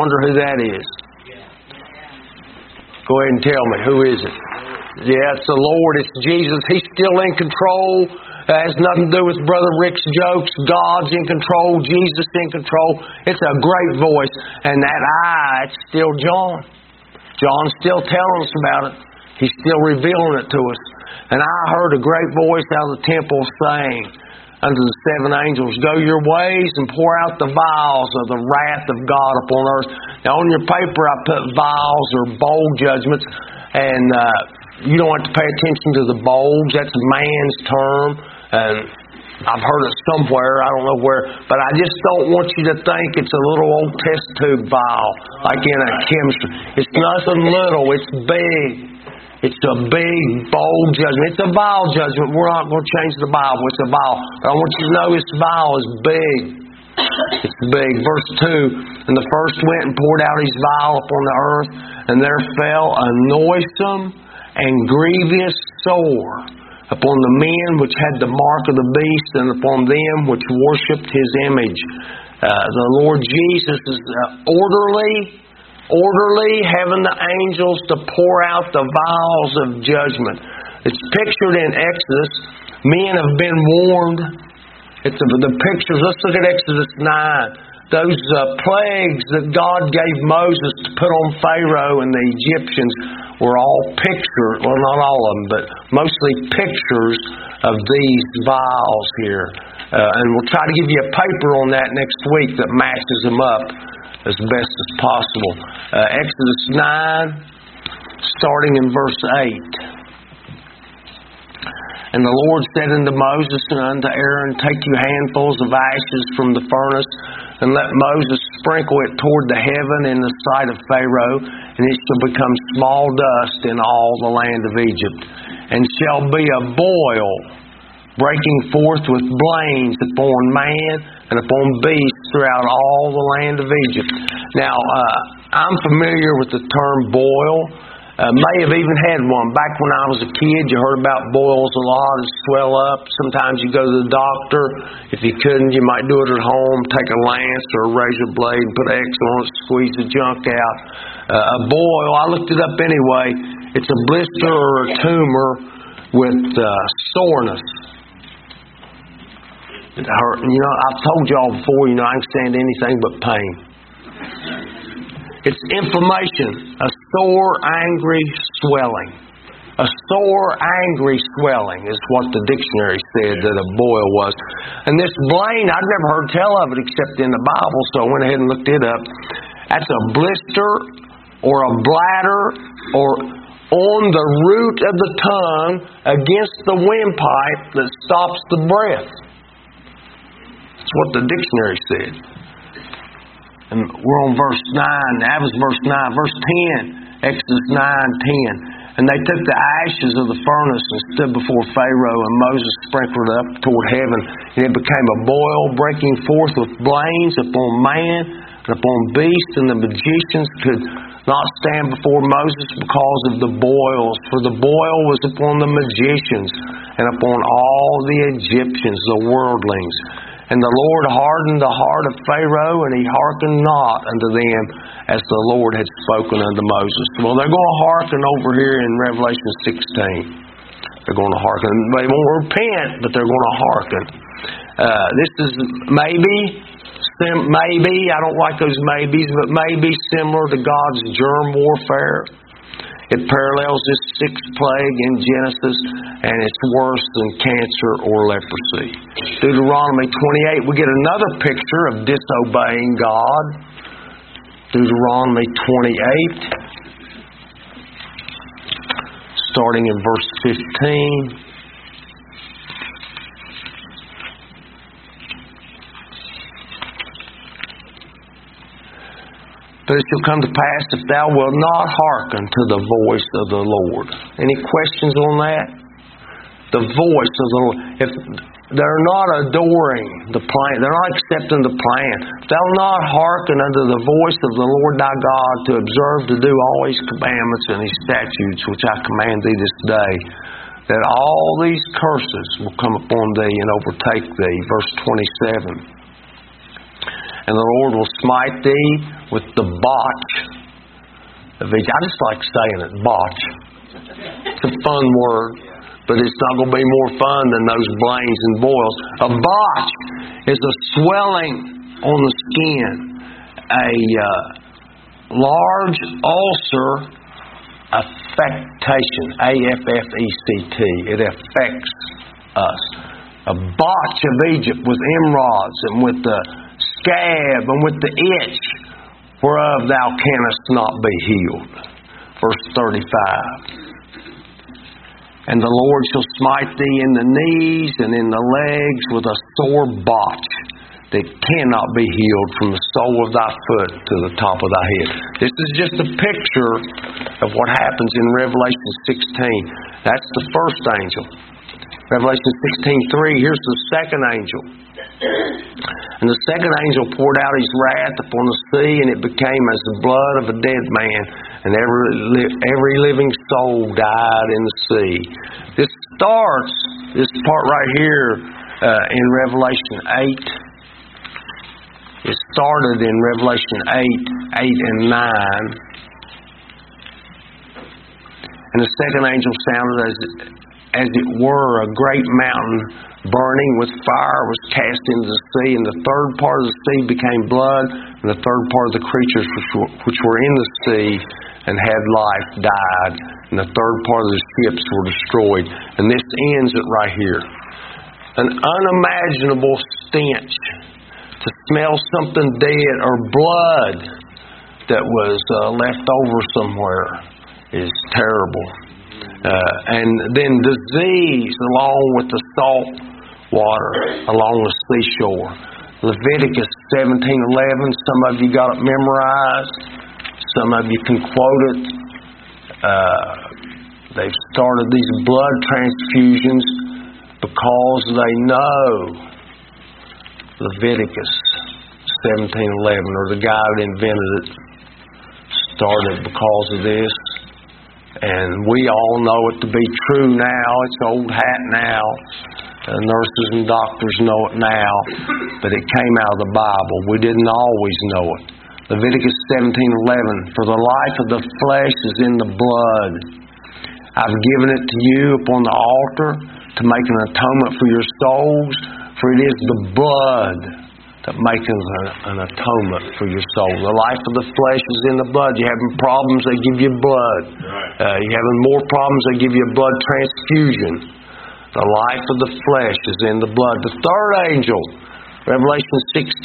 wonder who that is? Go ahead and tell me. Who is it? Yeah, it's the Lord. It's Jesus. He's still in control. It has nothing to do with Brother Rick's jokes. God's in control. Jesus in control. It's a great voice. And that it's still John. John's still telling us about it. He's still revealing it to us. And I heard a great voice out of the temple saying unto the seven angels, go your ways and pour out the vials of the wrath of God upon earth. Now on your paper I put vials or bowl judgments. And you don't have to pay attention to the bowls. That's a man's term. And I've heard it somewhere, I don't know where, but I just don't want you to think it's a little old test tube vial, like in a chemistry. It's nothing little, it's big. It's a big, bold judgment. It's a vial judgment. We're not going to change the Bible. It's a vial. But I want you to know this vial is big. It's big. Verse 2, and the first went and poured out his vial upon the earth, and there fell a noisome and grievous sore upon the men which had the mark of the beast, and upon them which worshipped his image. The Lord Jesus is orderly, having the angels to pour out the vials of judgment. It's pictured in Exodus. Men have been warned. It's the pictures. Let's look at Exodus 9. Those plagues that God gave Moses to put on Pharaoh and the Egyptians were all pictures, well, not all of them, but mostly pictures of these vials here. And we'll try to give you a paper on that next week that matches them up as best as possible. Exodus 9, starting in verse 8. And the Lord said unto Moses and unto Aaron, take you handfuls of ashes from the furnace, and let Moses sprinkle it toward the heaven in the sight of Pharaoh, and it shall become small dust in all the land of Egypt, and shall be a boil breaking forth with blains upon man and upon beast throughout all the land of Egypt. Now, I'm familiar with the term boil. May have even had one. Back when I was a kid, you heard about boils a lot. It swell up. Sometimes you go to the doctor. If you couldn't, you might do it at home. Take a lance or a razor blade and put X on it, squeeze the junk out. A boil, I looked it up anyway. It's a blister or a tumor with soreness. It hurt. You know, I've told y'all before, I can stand anything but pain. It's inflammation, a sore, angry swelling. A sore, angry swelling is what the dictionary said that a boil was. And this blain, I'd never heard tell of it except in the Bible, so I went ahead and looked it up. That's a blister or a bladder or on the root of the tongue against the windpipe that stops the breath. That's what the dictionary said. And we're on verse 9. That was verse 9. Verse 10, Exodus 9:10. And they took the ashes of the furnace and stood before Pharaoh, and Moses sprinkled it up toward heaven. And it became a boil breaking forth with blains upon man and upon beast, and the magicians could not stand before Moses because of the boils. For the boil was upon the magicians and upon all the Egyptians, the worldlings. And the Lord hardened the heart of Pharaoh, and he hearkened not unto them as the Lord had spoken unto Moses. Well, they're going to hearken over here in Revelation 16. They're going to hearken. They won't repent, but they're going to hearken. This is maybe, I don't like those maybes, but maybe similar to God's germ warfare. It parallels this sixth plague in Genesis, and it's worse than cancer or leprosy. Deuteronomy 28, we get another picture of disobeying God. Deuteronomy 28, starting in verse 15. But it shall come to pass, if thou wilt not hearken to the voice of the Lord. Any questions on that? The voice of the Lord. If they're not adoring the plan, they're not accepting the plan. If thou wilt not hearken unto the voice of the Lord thy God, to observe to do all his commandments and his statutes, which I command thee this day, that all these curses will come upon thee and overtake thee. Verse 27. and the Lord will smite thee with the botch of Egypt. I just like saying it, botch. It's a fun word, but it's not going to be more fun than those blains and boils. A botch is a swelling on the skin, a large ulcer affectation, A-F-F-E-C-T. It affects us. A botch of Egypt with emerods and with the scab and with the itch whereof thou canst not be healed. Verse 35. And the Lord shall smite thee in the knees and in the legs with a sore botch that cannot be healed from the sole of thy foot to the top of thy head. This is just a picture of what happens in Revelation 16. That's the first angel. Revelation 16:3, here's the second angel. And the second angel poured out his wrath upon the sea, and it became as the blood of a dead man, and every living soul died in the sea. This starts, this part right here in Revelation 8. It started in Revelation 8 and 9. And the second angel sounded as it were a great mountain burning with fire was cast into the sea, and the third part of the sea became blood, and the third part of the creatures which were in the sea and had life died, and the third part of the ships were destroyed. And this ends it right here. An unimaginable stench. To smell something dead or blood that was left over somewhere is terrible. And then disease along with the salt water along the seashore. Leviticus 17:11. Some of you got it memorized. Some of you can quote it. They've started these blood transfusions because they know Leviticus 17:11, or the guy that invented it started because of this. And we all know it to be true now. It's old hat now. Nurses and doctors know it now. But it came out of the Bible. We didn't always know it. Leviticus 17:11, for the life of the flesh is in the blood. I've given it to you upon the altar to make an atonement for your souls. For it is the blood that maketh an atonement for your soul. The life of the flesh is in the blood. You're having problems, they give you blood. You're having more problems, they give you a blood transfusion. The life of the flesh is in the blood. The third angel, Revelation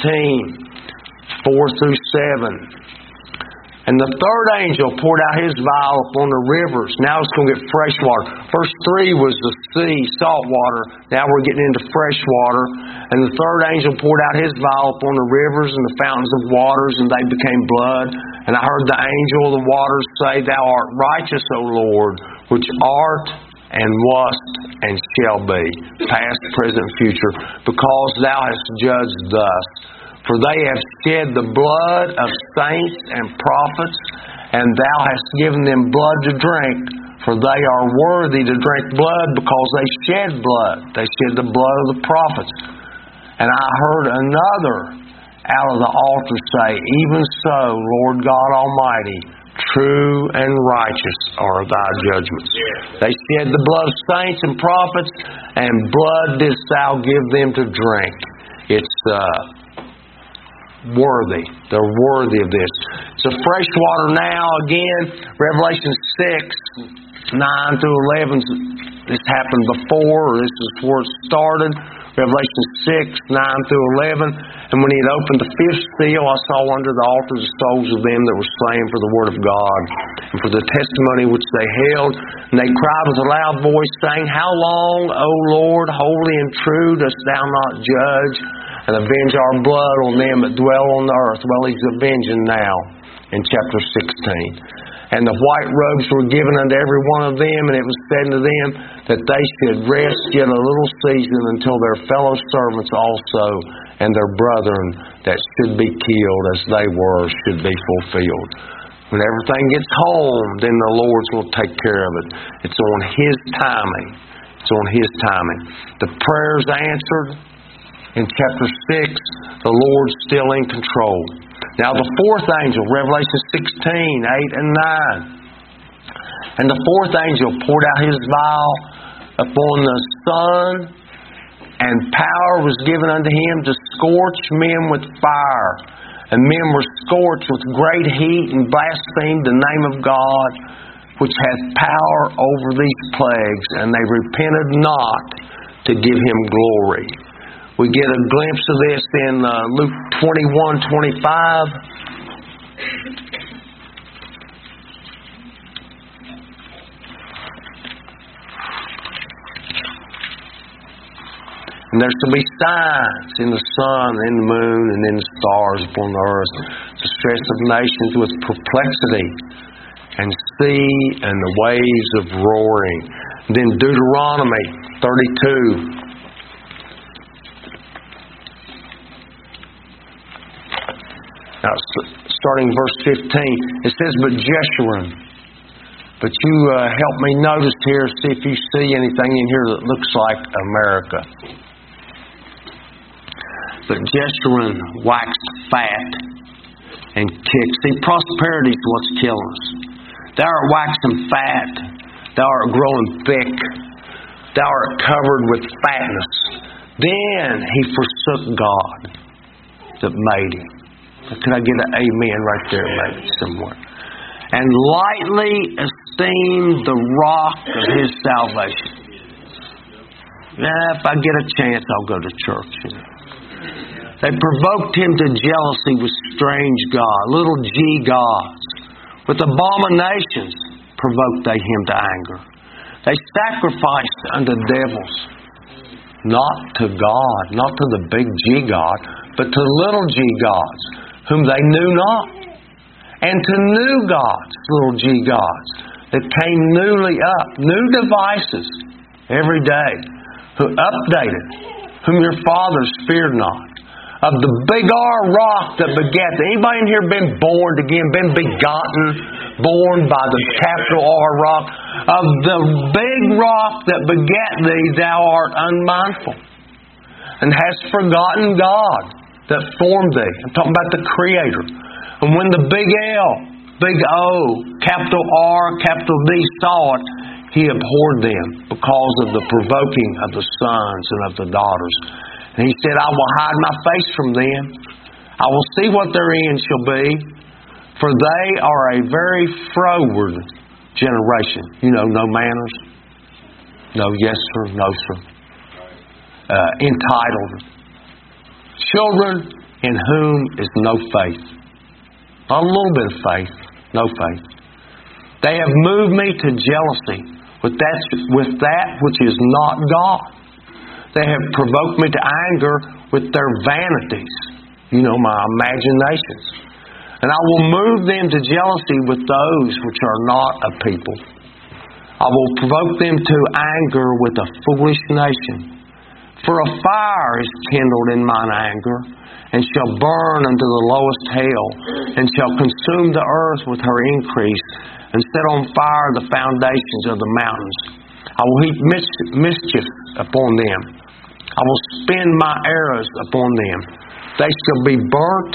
16:4-7. And the third angel poured out his vial upon the rivers. Now it's going to get fresh water. Verse 3 was the sea, salt water. Now we're getting into fresh water. And the third angel poured out his vial upon the rivers and the fountains of waters, and they became blood. And I heard the angel of the waters say, Thou art righteous, O Lord, which art and wast and shall be, past, present, future, because thou hast judged thus. For they have shed the blood of saints and prophets, and thou hast given them blood to drink. For they are worthy to drink blood, because they shed blood. They shed the blood of the prophets. And I heard another out of the altar say, Even so, Lord God Almighty, true and righteous are thy judgments. They shed the blood of saints and prophets, and blood didst thou give them to drink. It's worthy. They're worthy of this. So fresh water now, again, Revelation 6:9-11. This happened before, or this is where it started. Revelation 6:9-11. And when he had opened the fifth seal, I saw under the altar the souls of them that were slain for the word of God, and for the testimony which they held. And they cried with a loud voice, saying, How long, O Lord, holy and true, dost thou not judge and avenge our blood on them that dwell on the earth? Well, he's avenging now in chapter 16. And the white robes were given unto every one of them, and it was said unto them that they should rest yet a little season until their fellow servants also and their brethren that should be killed as they were should be fulfilled. When everything gets home, then the Lord's will take care of it. It's on His timing. It's on His timing. The prayers answered. In chapter 6, the Lord's still in control. Now the fourth angel, Revelation 16, 8 and 9. And the fourth angel poured out his vial upon the sun, and power was given unto him to scorch men with fire. And men were scorched with great heat, and blasphemed the name of God, which hath power over these plagues, and they repented not to give him glory. We get a glimpse of this in Luke 21:25. And there shall be signs in the sun, in the moon, and in the stars upon the earth, the stress of nations with perplexity, and sea and the waves of roaring. And then Deuteronomy 32. Now, starting verse 15, it says, "But Jeshurun," but you help me notice here, see if you see anything in here that looks like America. "But Jeshurun waxed fat and kicked." See, prosperity is what's killing us. "Thou art waxing fat, thou art growing thick, thou art covered with fatness." Then he forsook God that made him. Can I get an amen right there, maybe, somewhere? "And lightly esteemed the rock of his salvation." If I get a chance, I'll go to church. "They provoked him to jealousy with strange gods, little g gods. With abominations provoked they him to anger. They sacrificed unto devils, not to God," not to the big G God, "but to little g gods, whom they knew not. And to new gods," little g gods, "that came newly up," new devices every day, "who updated, whom your fathers feared not. Of the big R rock that begat." Anybody in here been born again, been begotten, born by the capital R rock? "Of the big rock that begat thee, thou art unmindful, and hast forgotten God that formed thee." I'm talking about the Creator. "And when the big L, big O, capital R, capital D saw it, he abhorred them because of the provoking of the sons and of the daughters. And he said, I will hide my face from them. I will see what their end shall be. For they are a very froward generation." You know, no manners. No yes sir, no sir. Entitled. "Children in whom is no faith." Not a little bit of faith. No faith. "They have moved me to jealousy with that which is not God. They have provoked me to anger with their vanities." You know, my imaginations. "And I will move them to jealousy with those which are not a people. I will provoke them to anger with a foolish nation. For a fire is kindled in mine anger, and shall burn unto the lowest hell, and shall consume the earth with her increase, and set on fire the foundations of the mountains. I will heap mischief upon them. I will spin my arrows upon them. They shall be burnt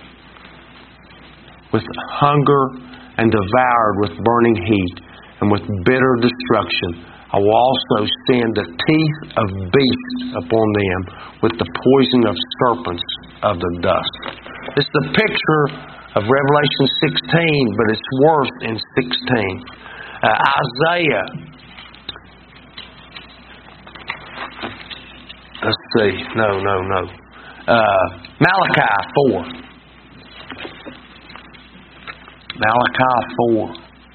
with hunger, and devoured with burning heat, and with bitter destruction. I will also send the teeth of beasts upon them, with the poison of serpents of the dust." This is a picture of Revelation 16, but it's worse in 16. Isaiah. Let's see. No. Malachi 4. Malachi 4.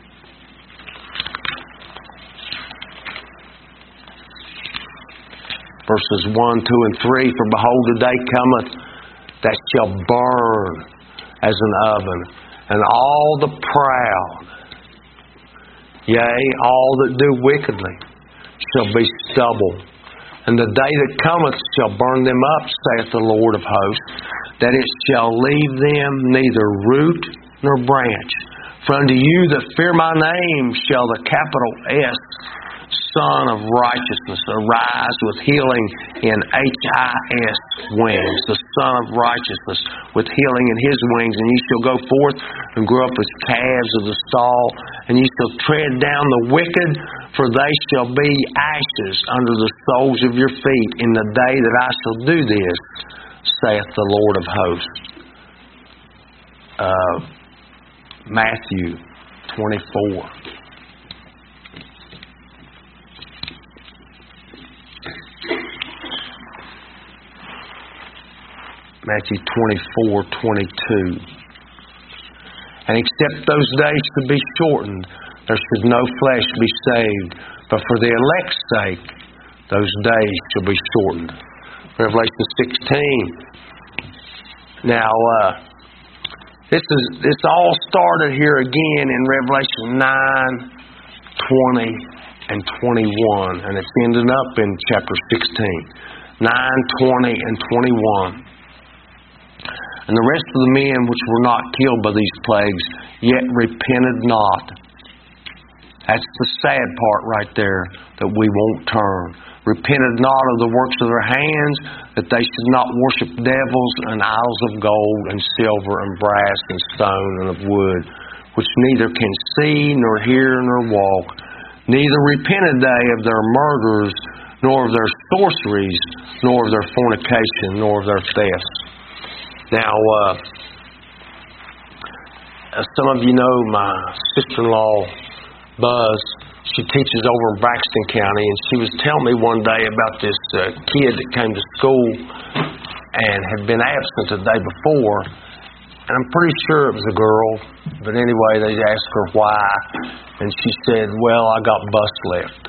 Verses 1, 2, and 3. "For behold, the day cometh that shall burn as an oven, and all the proud, yea, all that do wickedly, shall be stubble. And the day that cometh shall burn them up, saith the Lord of hosts, that it shall leave them neither root nor branch. For unto you that fear my name shall the capital S Son of Righteousness arise with healing in His wings. The Son of Righteousness with healing in His wings. And ye shall go forth and grow up as calves of the stall. And ye shall tread down the wicked, for they shall be ashes under the soles of your feet in the day that I shall do this, saith the Lord of hosts. Matthew 24. Matthew 24:22. And except those days should be shortened, there should no flesh be saved. But for the elect's sake, those days shall be shortened. Revelation 16. Now, this all started here again in Revelation 9, 20, and 21. And it's ended up in chapter 16. 9, 20, and 21. And the rest of the men which were not killed by these plagues yet repented not. That's the sad part right there, that we won't turn. Repented not of the works of their hands, that they should not worship devils and idols of gold and silver and brass and stone and of wood, which neither can see nor hear nor walk. Neither repented they of their murders, nor of their sorceries, nor of their fornication, nor of their thefts. Now, some of you know my sister-in-law, Buzz. She teaches over in Braxton County, and she was telling me one day about this kid that came to school and had been absent the day before. And I'm pretty sure it was a girl, but anyway, they asked her why, and she said, "Well, I got bus left."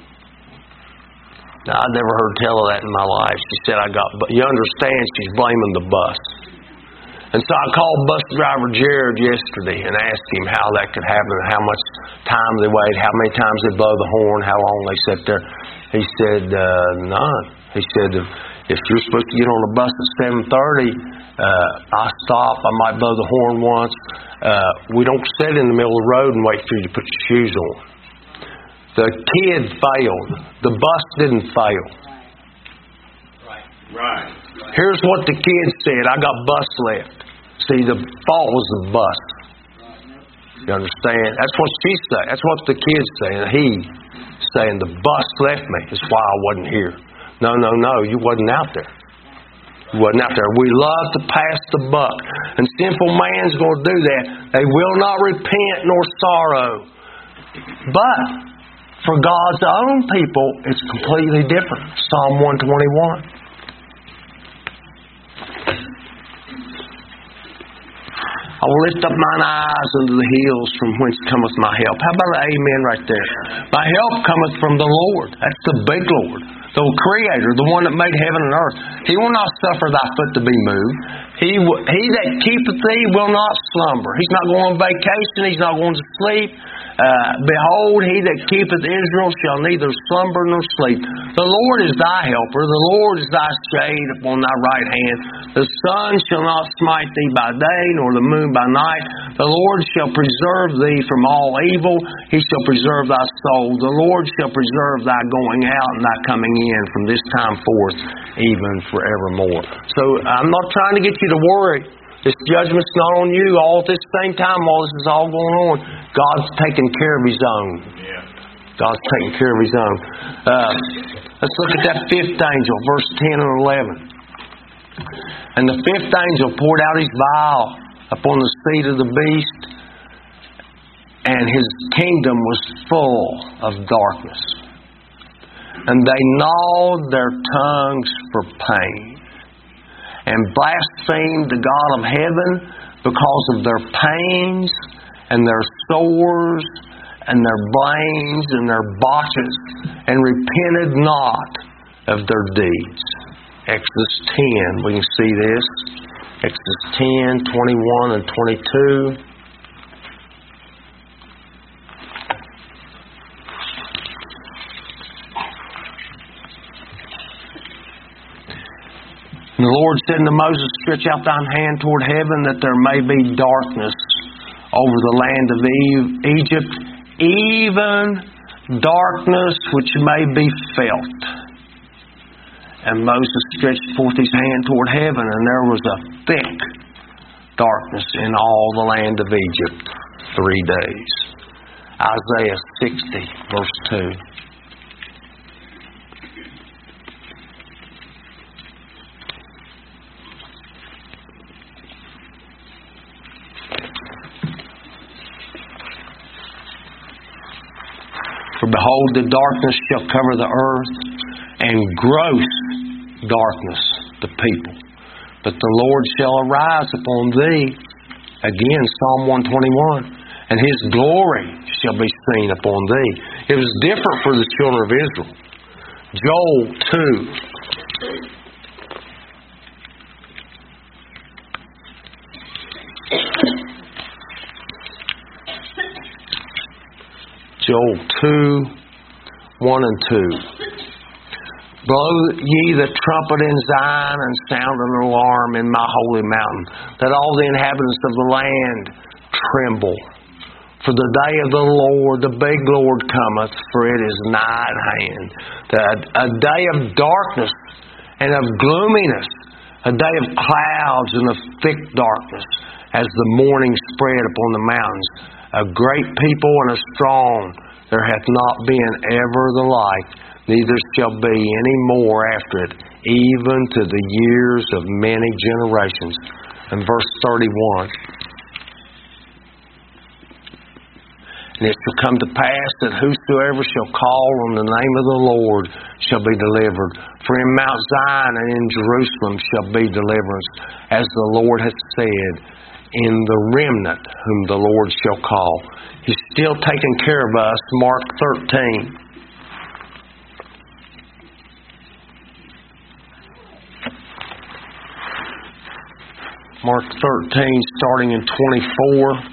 Now, I'd never heard tell of that in my life. She said, you understand, she's blaming the bus. And so I called bus driver Jared yesterday and asked him how that could happen, how much time they waited, how many times they blow the horn, how long they sat there. He said, none. He said, if you're supposed to get on a bus at 7:30, I stop, I might blow the horn once. We don't sit in the middle of the road and wait for you to put your shoes on. The kid failed. The bus didn't fail. Right. Here's what the kid said. I got bus left. See, the fault was the bus. You understand? That's what she said. That's what the kid's saying. He's saying the bus left me. That's why I wasn't here. No. You wasn't out there. You wasn't out there. We love to pass the buck. And sinful man's going to do that. They will not repent nor sorrow. But for God's own people, it's completely different. Psalm 121. I will lift up mine eyes unto the hills from whence cometh my help. How about an amen right there? My help cometh from the Lord. That's the big Lord. The Creator, the one that made heaven and earth. He will not suffer thy foot to be moved. He that keepeth thee will not slumber. He's not going on vacation. He's not going to sleep. Behold, he that keepeth Israel shall neither slumber nor sleep. The Lord is thy helper. The Lord is thy shade upon thy right hand. The sun shall not smite thee by day, nor the moon by night. The Lord shall preserve thee from all evil. He shall preserve thy soul. The Lord shall preserve thy going out and thy coming in from this time forth, even forevermore. So I'm not trying to get you to worry. This judgment's not on you all at this same time while this is all going on. God's taking care of His own. God's taking care of His own. Let's look at that fifth angel, verse 10 and 11. And the fifth angel poured out his vial upon the seat of the beast, and his kingdom was full of darkness. And they gnawed their tongues for pain, and blasphemed the God of heaven because of their pains and their sores and their blames and their botches, and repented not of their deeds. Exodus 10, we can see this. Exodus 10, 21 and 22. And the Lord said unto Moses, stretch out thine hand toward heaven, that there may be darkness over the land of Egypt, even darkness which may be felt. And Moses stretched forth his hand toward heaven, and there was a thick darkness in all the land of Egypt 3 days. Isaiah 60, verse 2. For behold, the darkness shall cover the earth, and gross darkness the people. But the Lord shall arise upon thee, again, Psalm 121, and His glory shall be seen upon thee. It was different for the children of Israel. Joel 2. Joel 2, 1 and 2. Blow ye the trumpet in Zion, and sound an alarm in my holy mountain, that all the inhabitants of the land tremble. For the day of the Lord, the big Lord cometh, for it is nigh at hand. A day of darkness and of gloominess, a day of clouds and of thick darkness, as the morning spread upon the mountains. A great people and a strong, there hath not been ever the like, neither shall be any more after it, even to the years of many generations. And verse 31. And it shall come to pass that whosoever shall call on the name of the Lord shall be delivered. For in Mount Zion and in Jerusalem shall be deliverance, as the Lord hath said, in the remnant whom the Lord shall call. He's still taking care of us. Mark 13. Mark 13, starting in 24.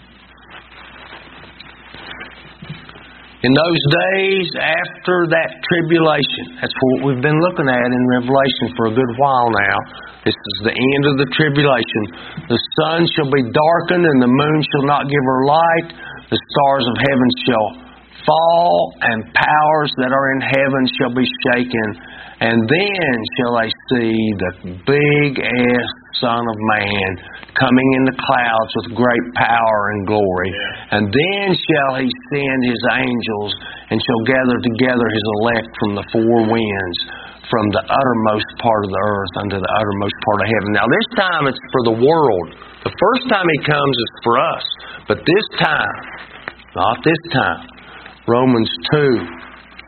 In those days after that tribulation, that's what we've been looking at in Revelation for a good while now. This is the end of the tribulation. The sun shall be darkened, and the moon shall not give her light. The stars of heaven shall fall, and powers that are in heaven shall be shaken. And then shall they see the big-ass Son of Man coming in the clouds with great power and glory. And then shall He send His angels, and shall gather together His elect from the four winds, from the uttermost part of the earth unto the uttermost part of heaven. Now this time it's for the world. The first time He comes is for us. But this time, not this time. Romans 2.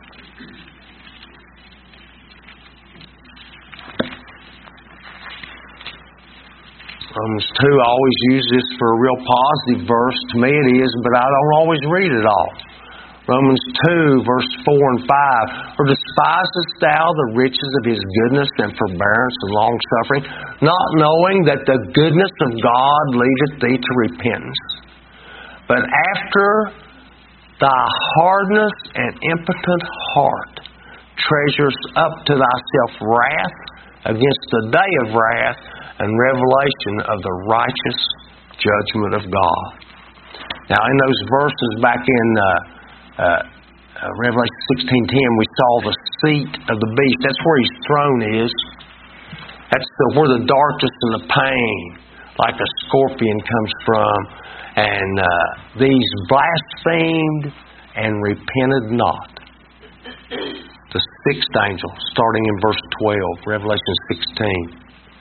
Romans 2, I always use this for a real positive verse. To me it is, but I don't always read it all. Romans 2, verse 4 and 5. Or despisest thou the riches of His goodness and forbearance and long-suffering, not knowing that the goodness of God leadeth thee to repentance? But after thy hardness and impotent heart treasures up to thyself wrath against the day of wrath and revelation of the righteous judgment of God. Now in those verses back in Revelation 16:10, we saw the seat of the beast. That's where His throne is. That's where the darkness and the pain, like a scorpion, comes from. And these blasphemed and repented not. The sixth angel, starting in verse 12, Revelation 16:12.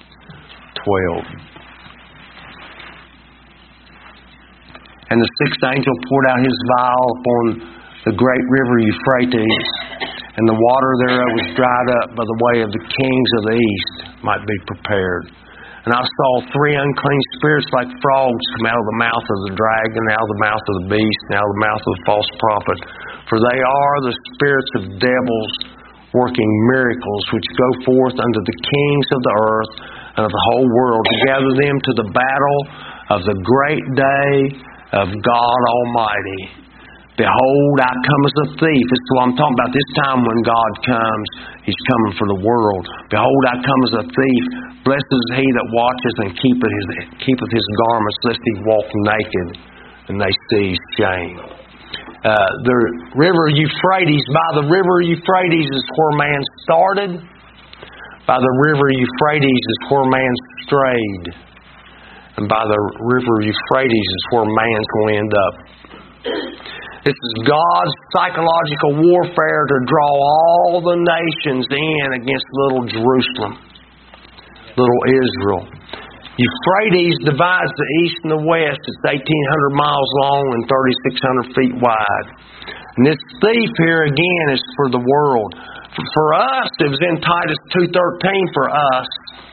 And the sixth angel poured out his vial upon the great river Euphrates, and the water thereof was dried up by the way of the kings of the east might be prepared. And I saw 3 unclean spirits like frogs come out of the mouth of the dragon, out of the mouth of the beast, and out of the mouth of the false prophet. For they are the spirits of devils working miracles, which go forth unto the kings of the earth and of the whole world, to gather them to the battle of the great day of God Almighty. Behold, I come as a thief. This is what I'm talking about. This time when God comes, He's coming for the world. Behold, I come as a thief. Blessed is he that watcheth and keepeth his garments, lest he walk naked, and they see his shame. The river Euphrates, by the river Euphrates is where man started. By the river Euphrates is where man strayed. And by the river Euphrates is where man's going to end up. This is God's psychological warfare to draw all the nations in against little Jerusalem, little Israel. Euphrates divides the east and the west. It's 1,800 miles long and 3,600 feet wide. And this thief here again is for the world. For us, it was in Titus 2:13 for us.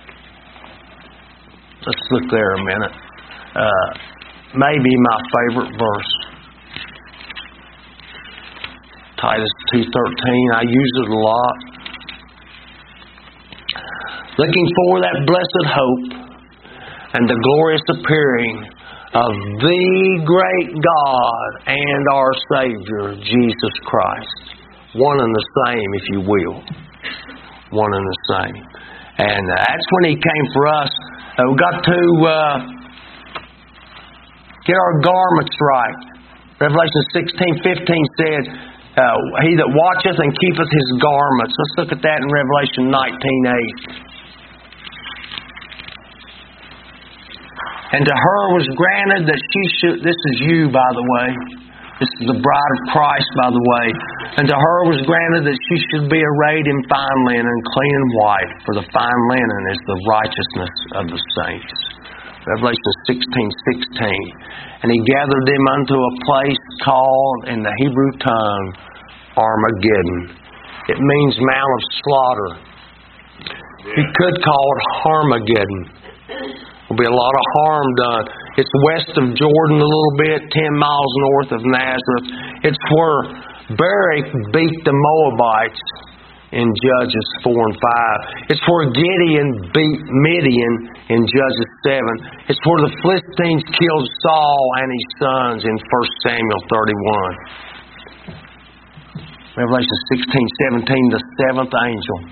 Let's look there a minute. Maybe my favorite verse. Titus 2:13. I use it a lot. Looking for that blessed hope and the glorious appearing of the great God and our Savior, Jesus Christ. One and the same, if you will. One and the same. And that's when He came for us. We've got to get our garments right. Revelation 16:15 said, He that watcheth and keepeth his garments. Let's look at that in Revelation 19:8. And to her was granted that she should... This is you, by the way. This is the bride of Christ, by the way. And to her was granted that she should be arrayed in fine linen, clean and white, for the fine linen is the righteousness of the saints. Revelation 16:16. And He gathered them unto a place called, in the Hebrew tongue, Armageddon. It means Mount of Slaughter. You could call it Harmageddon. There'll be a lot of harm done. It's west of Jordan a little bit, 10 miles north of Nazareth. It's where Barak beat the Moabites in Judges 4 and 5. It's where Gideon beat Midian in Judges 7. It's where the Philistines killed Saul and his sons in 1 Samuel 31. Revelation 16:17, the seventh angel.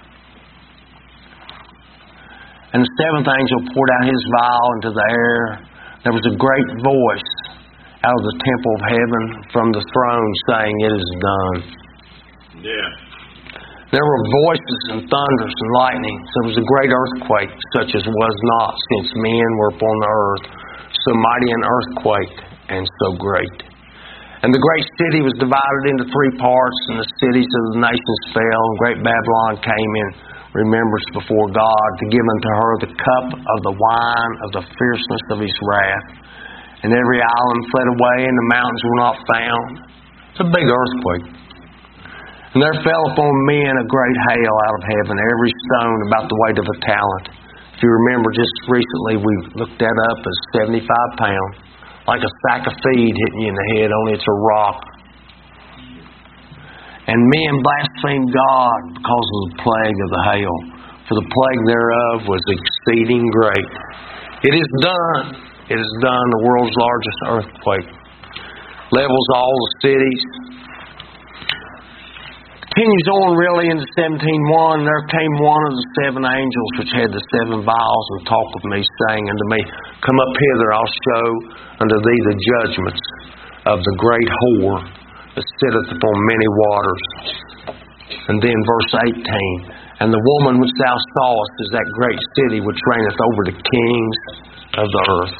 And the seventh angel poured out his vial into the air. There was a great voice out of the temple of heaven from the throne saying, It is done. Yeah. There were voices and thunders and lightnings. There was a great earthquake, such as was not since men were upon the earth. So mighty an earthquake and so great. And the great city was divided into three parts, and the cities of the nations fell, and great Babylon came in remembrance before God, to give unto her the cup of the wine of the fierceness of His wrath. And every island fled away, and the mountains were not found. It's a big earthquake. And there fell upon men a great hail out of heaven, every stone about the weight of a talent. If you remember, just recently we looked that up as 75 pounds. Like a sack of feed hitting you in the head, only it's a rock. And men blasphemed God because of the plague of the hail. For the plague thereof was exceeding great. It is done. It is done. The world's largest earthquake. Levels all the cities. Continues on really into 17:1. There came one of the seven angels which had the seven vials and talked with me, saying unto me, Come up hither, I'll show unto thee the judgments of the great whore that sitteth upon many waters. And then verse 18. And the woman which thou sawest is that great city which reigneth over the kings of the earth.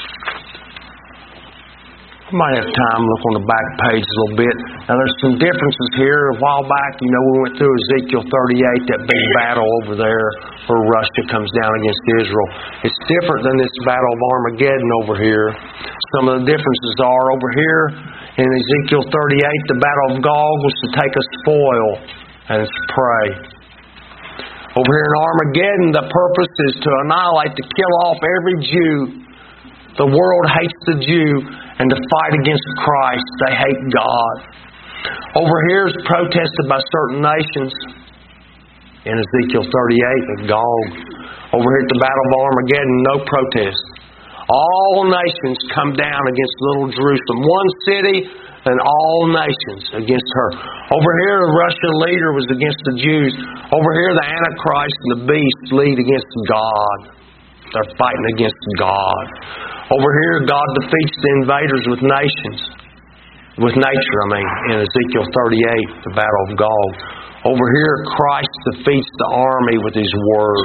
You might have time to look on the back page a little bit. Now there's some differences here. A while back, we went through Ezekiel 38, that big battle over there where Russia comes down against Israel. It's different than this battle of Armageddon over here. Some of the differences are over here in Ezekiel 38, the battle of Gog was to take a spoil and its prey. Over here in Armageddon, the purpose is to annihilate, to kill off every Jew. The world hates the Jew, and to fight against Christ. They hate God. Over here is protested by certain nations. In Ezekiel 38 at Gog. Over here at the Battle of Armageddon, no protest. All nations come down against little Jerusalem. One city and all nations against her. Over here, the Russian leader was against the Jews. Over here, the Antichrist and the beast lead against God. They're fighting against God. Over here, God defeats the invaders with nations. with nature, in Ezekiel 38, the battle of Gog. Over here, Christ defeats the army with His Word.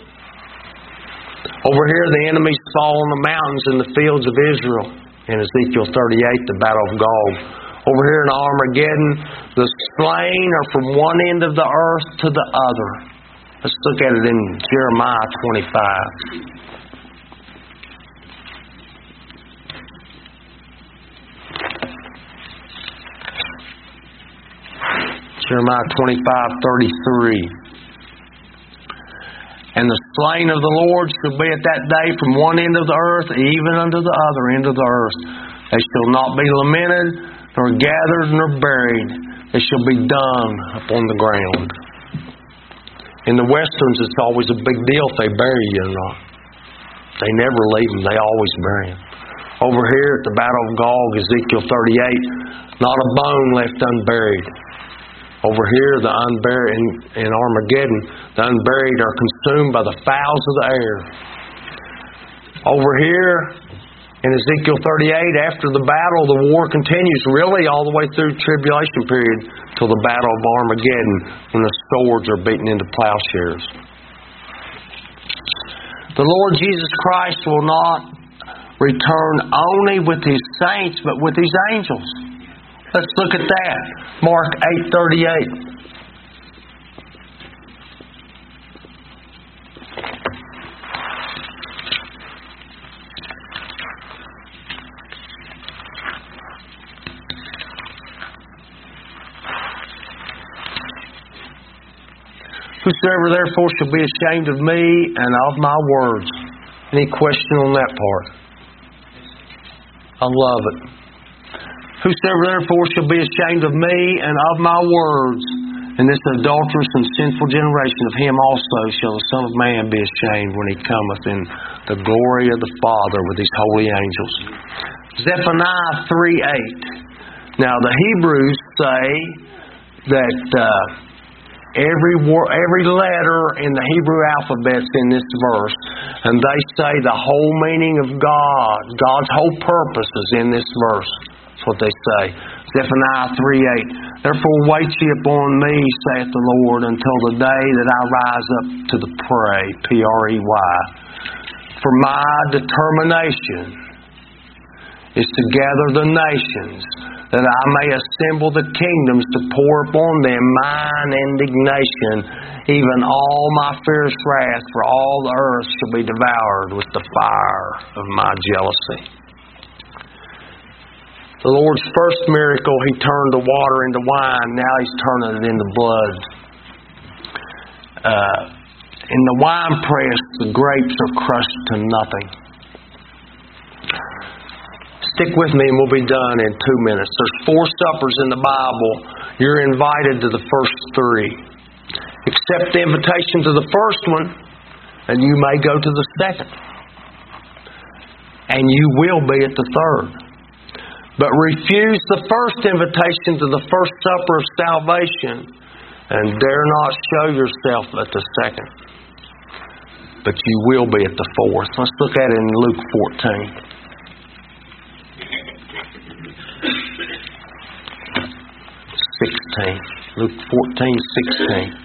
Over here, the enemies fall on the mountains in the fields of Israel. In Ezekiel 38, the battle of Gog. Over here in Armageddon, the slain are from one end of the earth to the other. Let's look at it in Jeremiah 25. Jeremiah 25:33. And the slain of the Lord shall be at that day from one end of the earth even unto the other end of the earth. They shall not be lamented, nor gathered, nor buried. They shall be dung upon the ground. In the Westerns, it's always a big deal if they bury you or not. They never leave them. They always bury them. Over here at the Battle of Gog, Ezekiel 38, not a bone left unburied. Over here, the unburied in Armageddon, the unburied are consumed by the fowls of the air. Over here in Ezekiel 38, after the battle, the war continues really all the way through the tribulation period till the battle of Armageddon, when the swords are beaten into plowshares. The Lord Jesus Christ will not return only with His saints, but with His angels. Let's look at that. Mark 8:38. Whosoever therefore shall be ashamed of me and of my words. Any question on that part? I love it. Whosoever therefore shall be ashamed of me and of my words in this adulterous and sinful generation, of him also shall the Son of Man be ashamed when He cometh in the glory of the Father with His holy angels. Zephaniah 3:8. Now the Hebrews say that every letter in the Hebrew alphabet's in this verse, and they say the whole meaning of God's whole purpose is in this verse. That's what they say. Zephaniah 3:8. Therefore wait ye upon me, saith the Lord, until the day that I rise up to the prey, P-R-E-Y. For my determination is to gather the nations, that I may assemble the kingdoms to pour upon them mine indignation, even all my fierce wrath, for all the earth shall be devoured with the fire of my jealousy. The Lord's first miracle, He turned the water into wine. Now He's turning it into blood. In the wine press, the grapes are crushed to nothing. Stick with me and we'll be done in 2 minutes. There's 4 suppers in the Bible. You're invited to the first 3. Accept the invitation to the first one, and you may go to the second. And you will be at the third. But refuse the first invitation to the first supper of salvation, and dare not show yourself at the second. But you will be at the fourth. Let's look at it in Luke 14. Luke 14:16.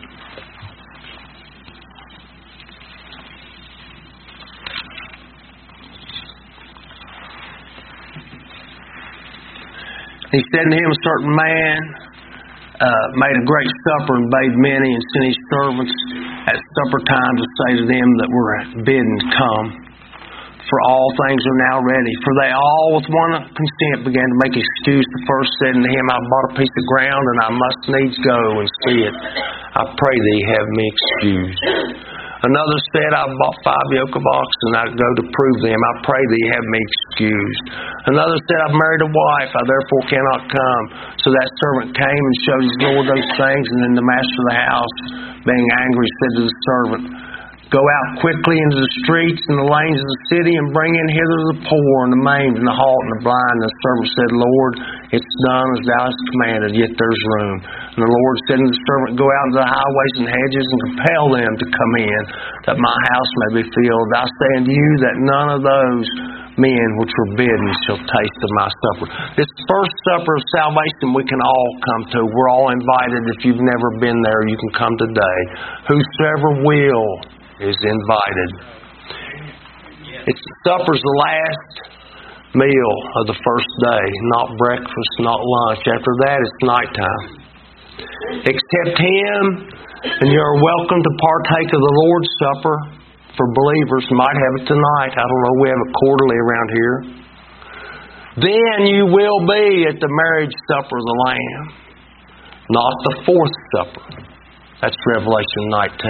He said to him, a certain man made a great supper and bade many, and sent his servants at supper time to say to them that were bidden, come, for all things are now ready. For they all with one consent began to make excuse. The first said unto him, I bought a piece of ground, and I must needs go and see it. I pray thee, have me excused. Another said, I bought 5 yoke of oxen, and I go to prove them. I pray thee, have me excused. Another said, I've married a wife, I therefore cannot come. So that servant came and showed his lord those things, and then the master of the house, being angry, said to the servant, go out quickly into the streets and the lanes of the city, and bring in hither the poor, and the maimed, and the halt, and the blind. And the servant said, Lord, it's done as thou hast commanded, yet there's room. And the Lord said to the servant, go out into the highways and hedges, and compel them to come in, that my house may be filled. I say unto you that none of those men which were bidden shall taste of my supper. This first supper of salvation we can all come to. We're all invited. If you've never been there, you can come today. Whosoever will is invited. Supper's the last meal of the first day. Not breakfast, not lunch. After that, it's nighttime. Accept Him, and you're welcome to partake of the Lord's Supper. For believers, might have it tonight. I don't know. We have it quarterly around here. Then you will be at the marriage supper of the Lamb, not the fourth supper. That's Revelation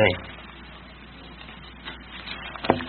19.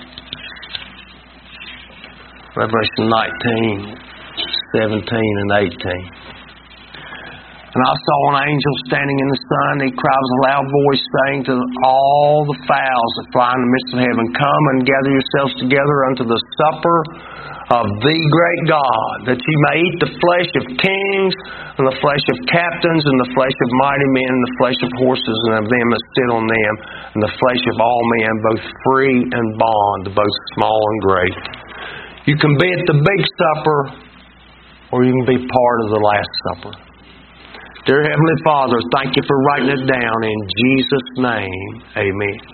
Revelation 19, 17, and 18. And I saw an angel standing in the sun. He cried with a loud voice, saying to all the fowls that fly in the midst of heaven, come and gather yourselves together unto the supper of the great God, that ye may eat the flesh of kings, and the flesh of captains, and the flesh of mighty men, and the flesh of horses, and of them that sit on them, and the flesh of all men, both free and bond, both small and great. You can be at the big supper, or you can be part of the Last Supper. Dear Heavenly Father, thank you for writing it down in Jesus' name. Amen.